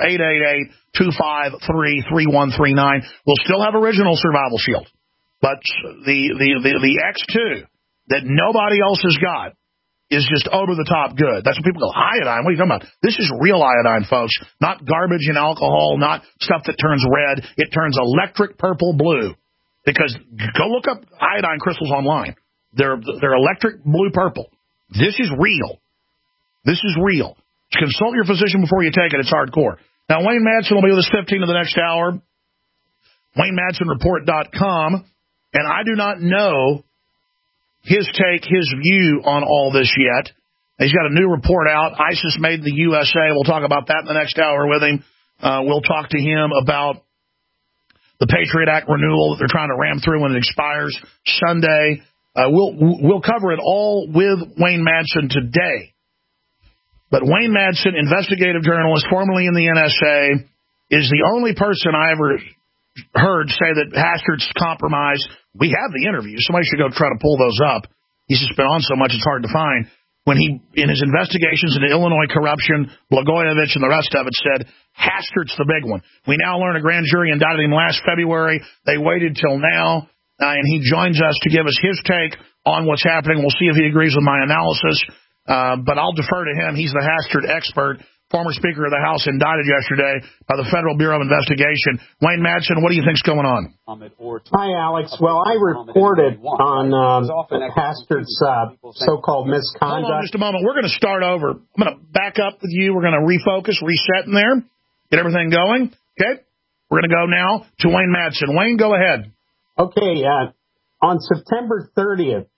888-253-3139. We'll still have original Survival Shield. But the X2 that nobody else has got is just over the top good. That's what people go, iodine, what are you talking about? This is real iodine, folks. Not garbage and alcohol, not stuff that turns red. It turns electric purple blue. Because go look up iodine crystals online. They're electric blue purple. This is real. This is real. Consult your physician before you take it. It's hardcore. Now, Wayne Madsen will be with us 15 of the next hour. WayneMadsenReport.com. And I do not know his take, his view on all this yet. He's got a new report out, ISIS made in the USA. We'll talk about that in the next hour with him. We'll talk to him about the Patriot Act renewal that they're trying to ram through when it expires Sunday. We'll cover it all with Wayne Madsen today. But Wayne Madsen, investigative journalist, formerly in the NSA, is the only person I ever heard say that Hastert's compromised. We have the interview. Somebody should go try to pull those up. He's just been on so much it's hard to find. When he, in his investigations into Illinois corruption, Blagojevich and the rest of it, said Hastert's the big one. We now learn a grand jury indicted him last February. They waited till now, and he joins us to give us his take on what's happening. We'll see if he agrees with my analysis, but I'll defer to him. He's the Hastert expert. Former Speaker of the House indicted yesterday by the Federal Bureau of Investigation. Wayne Madsen, what do you think's going on? Hi, Alex. Well, I reported on Hastert's so-called misconduct. Hold on just a moment. We're going to start over. I'm going to back up with you. We're going to refocus, reset in there, get everything going. Okay? We're going to go now to Wayne Madsen. Wayne, go ahead. Okay. On September 30th,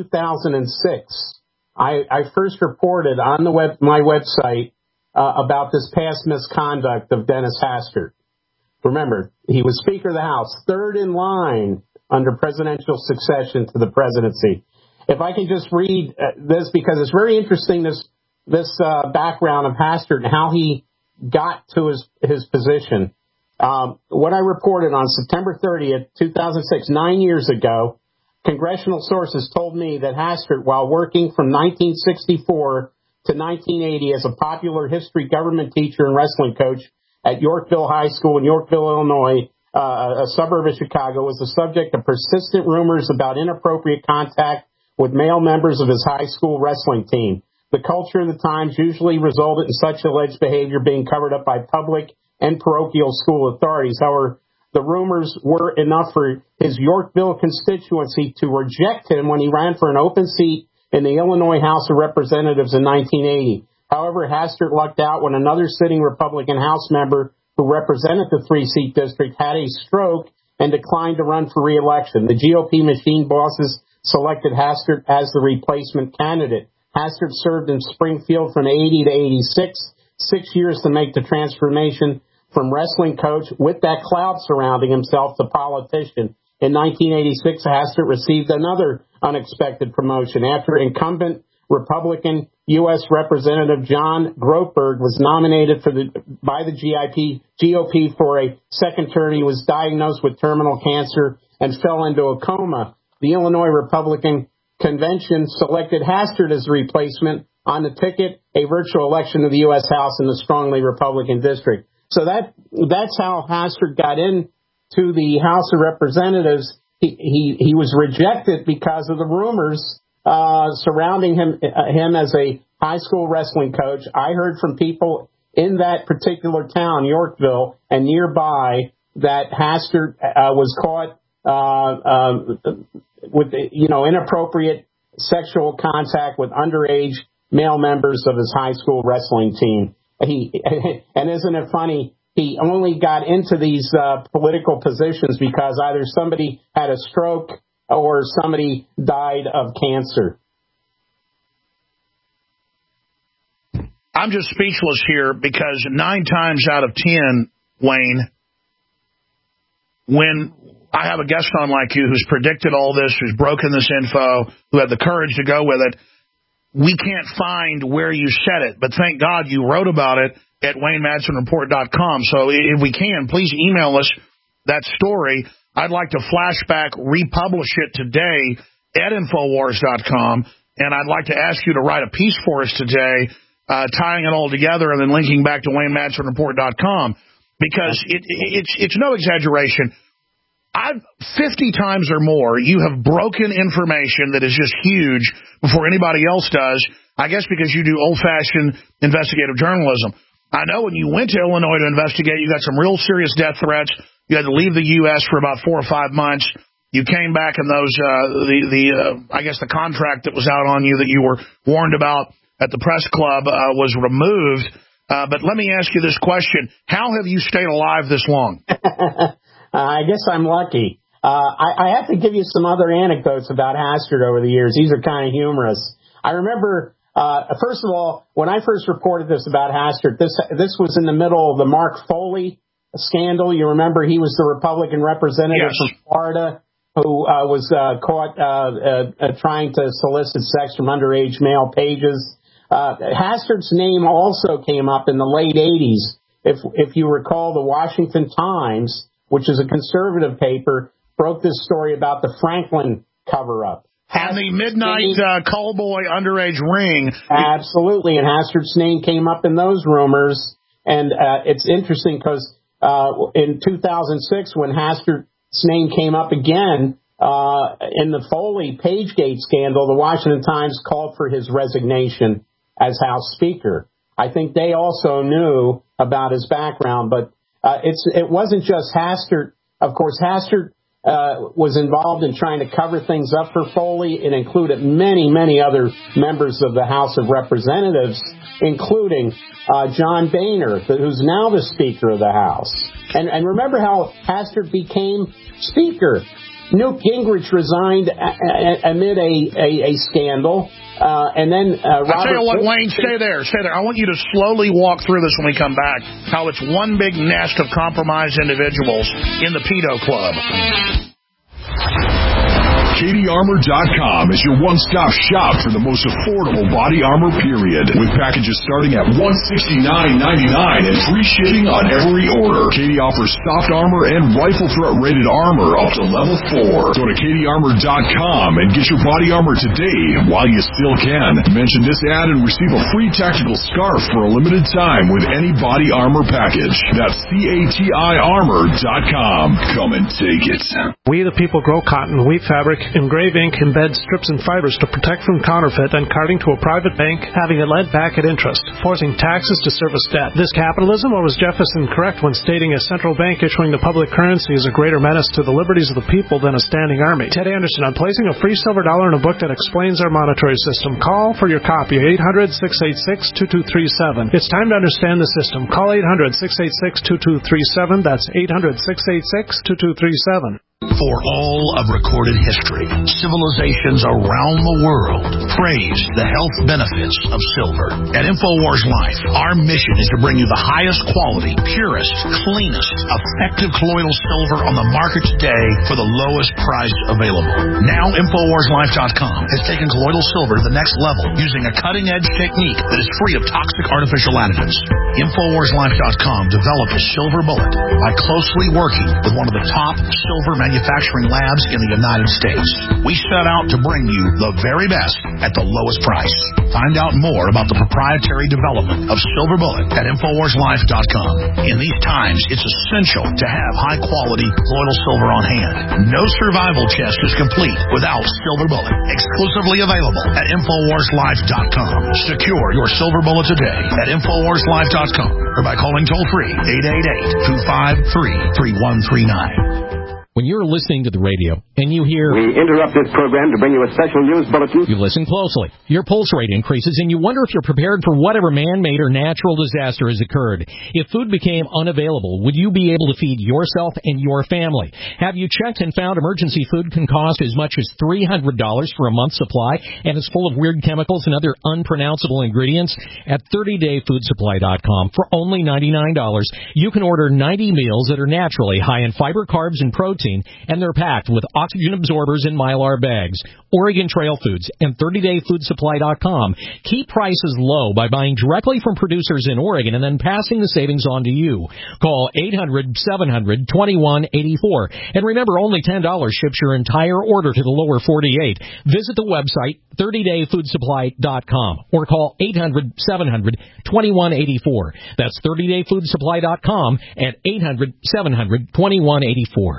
2006, I first reported on my website about this past misconduct of Dennis Hastert. Remember, he was Speaker of the House, third in line under presidential succession to the presidency. If I can just read this, because it's very interesting, this background of Hastert and how he got to his position. What I reported on September 30th, 2006, 9 years ago, congressional sources told me that Hastert, while working from 1964 to 1980 as a popular history, government teacher, and wrestling coach at Yorkville High School in Yorkville, Illinois, a suburb of Chicago, was the subject of persistent rumors about inappropriate contact with male members of his high school wrestling team. The culture of the times usually resulted in such alleged behavior being covered up by public and parochial school authorities. However, the rumors were enough for his Yorkville constituency to reject him when he ran for an open seat in the Illinois House of Representatives in 1980. However, Hastert lucked out when another sitting Republican House member who represented the three-seat district had a stroke and declined to run for re-election. The GOP machine bosses selected Hastert as the replacement candidate. Hastert served in Springfield from 80 to 86, 6 years to make the transformation from wrestling coach with that cloud surrounding himself to politician. In 1986, Hastert received another unexpected promotion after incumbent Republican U.S. Representative John Grothberg was nominated by the GOP for a second term. He was diagnosed with terminal cancer and fell into a coma. The Illinois Republican Convention selected Hastert as the replacement on the ticket, a virtual election of the U.S. House in the strongly Republican district. So that's how Hastert got into the House of Representatives. He was rejected because of the rumors surrounding him as a high school wrestling coach. I heard from people in that particular town, Yorkville, and nearby, that Hastert was caught with inappropriate sexual contact with underage male members of his high school wrestling team. And isn't it funny? He only got into these political positions because either somebody had a stroke or somebody died of cancer. I'm just speechless here because 9 times out of 10, Wayne, when I have a guest on like you who's predicted all this, who's broken this info, who had the courage to go with it, we can't find where you said it. But thank God you wrote about it at WayneMadsenReport.com. So if we can, please email us that story. I'd like to flashback, republish it today at Infowars.com, and I'd like to ask you to write a piece for us today, tying it all together and then linking back to WayneMadsenReport.com, because it's no exaggeration. 50 times or more, you have broken information that is just huge before anybody else does, I guess because you do old-fashioned investigative journalism. I know when you went to Illinois to investigate, you got some real serious death threats. You had to leave the U.S. for about 4 or 5 months. You came back and those, I guess the contract that was out on you that you were warned about at the press club was removed. But let me ask you this question. How have you stayed alive this long? I guess I'm lucky. I have to give you some other anecdotes about Hastert over the years. These are kind of humorous. I remember, first of all, when I first reported this about Hastert, this was in the middle of the Mark Foley scandal. You remember he was the Republican representative from Florida who was caught trying to solicit sex from underage male pages. Hastert name also came up in the late 80s. If you recall, the Washington Times, which is a conservative paper, broke this story about the Franklin cover-up. And the midnight callboy underage ring. Absolutely, and Hastert's name came up in those rumors. And it's interesting because in 2006, when Hastert's name came up again in the Foley Pagegate scandal, the Washington Times called for his resignation as House Speaker. I think they also knew about his background, but it wasn't just Hastert. Of course, Hastert was involved in trying to cover things up for Foley. It included many, many other members of the House of Representatives, including John Boehner, who's now the Speaker of the House. And remember how Hastert became Speaker. Newt Gingrich resigned amid a scandal. And then I'll tell you what, Wayne, stay there. I want you to slowly walk through this when we come back, how it's one big nest of compromised individuals in the pedo club. KDArmor.com is your one-stop shop for the most affordable body armor, period. With packages starting at $169.99 and free shipping on every order. KD offers soft armor and rifle threat rated armor up to level 4. Go to KDArmor.com and get your body armor today while you still can. Mention this ad and receive a free tactical scarf for a limited time with any body armor package. That's CATIarmor.com. Come and take it. We the people grow cotton, weave fabric, engrave ink, embed strips and fibers to protect from counterfeit and carting to a private bank, having it lent back at interest, forcing taxes to service debt. This capitalism, or was Jefferson correct when stating a central bank issuing the public currency is a greater menace to the liberties of the people than a standing army? Ted Anderson on placing a free silver dollar in a book that explains our monetary system. Call for your copy, 800-686-2237. It's time to understand the system. Call 800-686-2237. That's 800-686-2237. For all of recorded history, civilizations around the world praised the health benefits of silver. At InfoWars Life, our mission is to bring you the highest quality, purest, cleanest, effective colloidal silver on the market today for the lowest price available. Now, InfoWarsLife.com has taken colloidal silver to the next level using a cutting-edge technique that is free of toxic artificial additives. InfoWarsLife.com developed a silver bullet by closely working with one of the top silver manufacturing labs in the United States. We set out to bring you the very best at the lowest price. Find out more about the proprietary development of Silver Bullet at InfoWarsLife.com. In these times, it's essential to have high-quality colloidal silver on hand. No survival chest is complete without Silver Bullet. Exclusively available at InfoWarsLife.com. Secure your Silver Bullet today at InfoWarsLife.com or by calling toll-free 888-253-3139. When you're listening to the radio and you hear... We interrupt this program to bring you a special news bulletin. You listen closely. Your pulse rate increases and you wonder if you're prepared for whatever man-made or natural disaster has occurred. If food became unavailable, would you be able to feed yourself and your family? Have you checked and found emergency food can cost as much as $300 for a month's supply and is full of weird chemicals and other unpronounceable ingredients? At 30dayfoodsupply.com for only $99, you can order 90 meals that are naturally high in fiber, carbs, and protein, and they're packed with oxygen absorbers in Mylar bags. Oregon Trail Foods and 30dayfoodsupply.com keep prices low by buying directly from producers in Oregon and then passing the savings on to you. Call 800-700-2184. And remember, only $10 ships your entire order to the lower 48. Visit the website 30dayfoodsupply.com or call 800-700-2184. That's 30dayfoodsupply.com at 800-700-2184.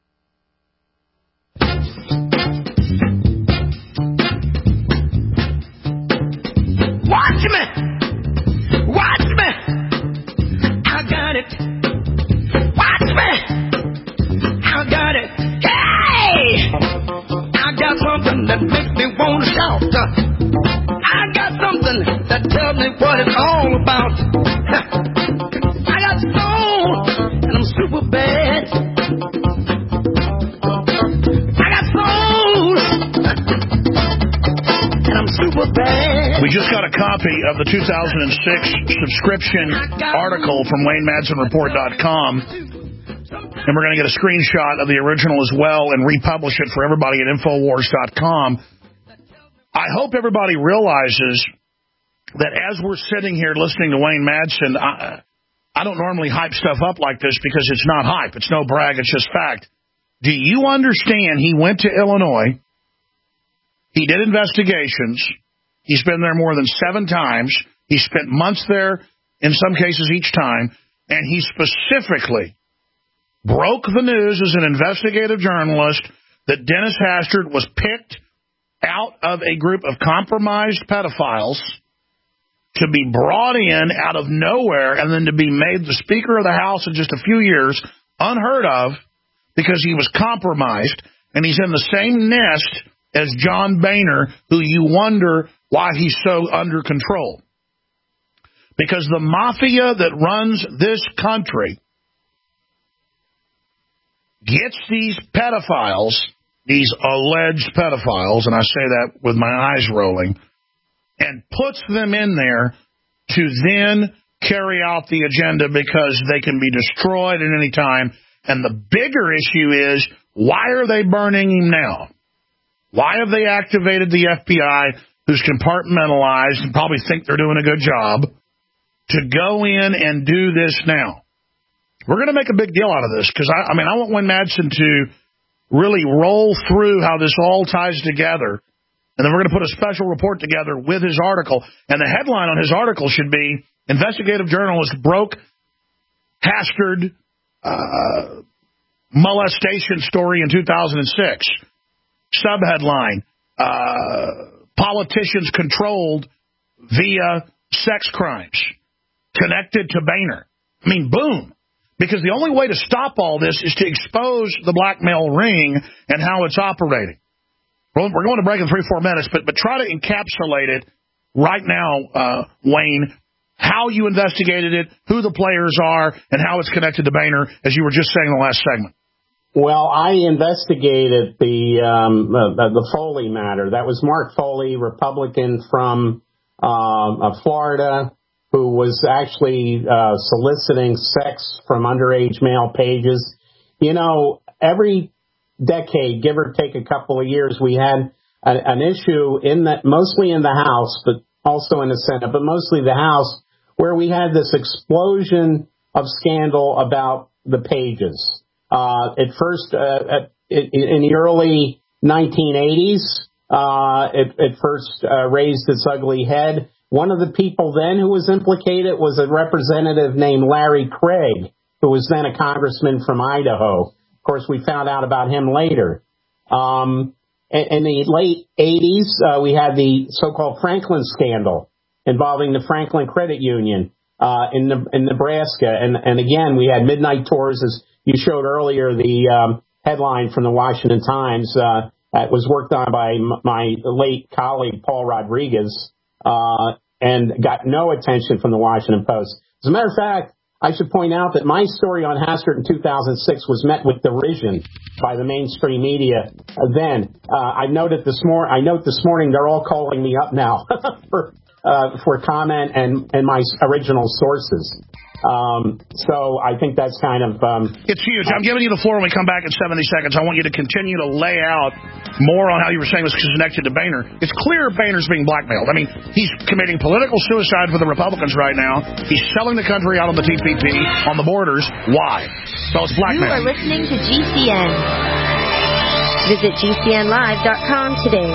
Watch me! Watch me! I got it! Watch me! I got it! Hey! I got something that makes me want to shout. I got something that tells me what it's all about. I got soul, and I'm super bad. I got soul, and I'm super bad. We just got a copy of the 2006 subscription article from WayneMadsenReport.com, and we're going to get a screenshot of the original as well and republish it for everybody at Infowars.com. I hope everybody realizes that as we're sitting here listening to Wayne Madsen, I don't normally hype stuff up like this because it's not hype. It's no brag. It's just fact. Do you understand he went to Illinois, he did investigations, he's been there more than 7 times, he spent months there in some cases each time, and he specifically broke the news as an investigative journalist that Dennis Hastert was picked out of a group of compromised pedophiles to be brought in out of nowhere and then to be made the Speaker of the House in just a few years, unheard of, because he was compromised, and he's in the same nest as John Boehner, who you wonder why he's so under control. Because the mafia that runs this country gets these pedophiles, these alleged pedophiles, and I say that with my eyes rolling, and puts them in there to then carry out the agenda because they can be destroyed at any time. And the bigger issue is, why are they burning him now? Why have they activated the FBI, who's compartmentalized and probably think they're doing a good job, to go in and do this now? We're going to make a big deal out of this because, I want Wayne Madsen to really roll through how this all ties together. And then we're going to put a special report together with his article. And the headline on his article should be, Investigative Journalist Broke Hastert Molestation Story in 2006. Subheadline, Politicians Controlled Via Sex Crimes. Connected to Boehner. Boom. Because the only way to stop all this is to expose the blackmail ring and how it's operating. Well, we're going to break in 3-4 minutes, but try to encapsulate it right now, Wayne, how you investigated it, who the players are, and how it's connected to Boehner, as you were just saying in the last segment. Well, I investigated the Foley matter. That was Mark Foley, Republican from Florida, who was actually soliciting sex from underage male pages. You know, every decade, give or take a couple of years, we had an issue mostly in the House, but also in the Senate, but mostly the House, where we had this explosion of scandal about the pages. At first, in the early 1980s, it first raised its ugly head. One of the people then who was implicated was a representative named Larry Craig, who was then a congressman from Idaho. Of course, we found out about him later. In the late 80s, we had the so-called Franklin scandal involving the Franklin Credit Union in Nebraska. And again, we had midnight tours, as you showed earlier, the headline from the Washington Times that was worked on by my late colleague, Paul Rodriguez, and got no attention from the Washington Post. As a matter of fact, I should point out that my story on Hastert in 2006 was met with derision by the mainstream media then. I note this morning they're all calling me up now for comment and my original sources. So I think that's kind of... it's huge. I'm giving you the floor when we come back in 70 seconds. I want you to continue to lay out more on how you were saying this is connected to Boehner. It's clear Boehner's being blackmailed. He's committing political suicide for the Republicans right now. He's selling the country out on the TPP, on the borders. Why? So it's blackmail. You are listening to GCN. Visit GCNlive.com today.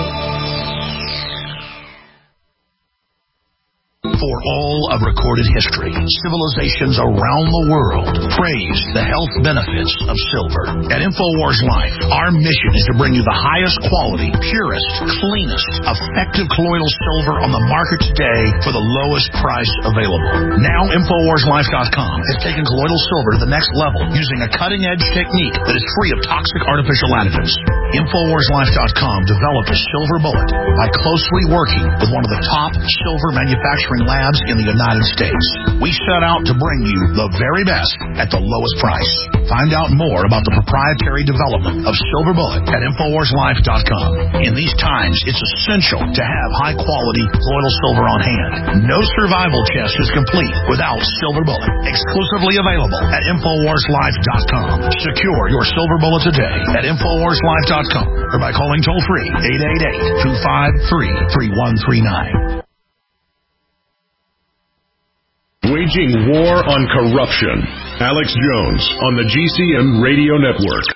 For all of recorded history, civilizations around the world praise the health benefits of silver. At InfoWars Life, our mission is to bring you the highest quality, purest, cleanest, effective colloidal silver on the market today for the lowest price available. Now, InfoWarsLife.com has taken colloidal silver to the next level using a cutting-edge technique that is free of toxic artificial additives. InfoWarsLife.com developed a silver bullet by closely working with one of the top silver manufacturing labs in the United States. We set out to bring you the very best at the lowest price. Find out more about the proprietary development of Silver Bullet at InfoWarsLife.com. In these times, it's essential to have high-quality colloidal silver on hand. No survival chest is complete without Silver Bullet. Exclusively available at InfoWarsLife.com. Secure your Silver Bullet today at InfoWarsLife.com or by calling toll-free 888-253-3139. Waging war on corruption. Alex Jones on the GCN Radio Network.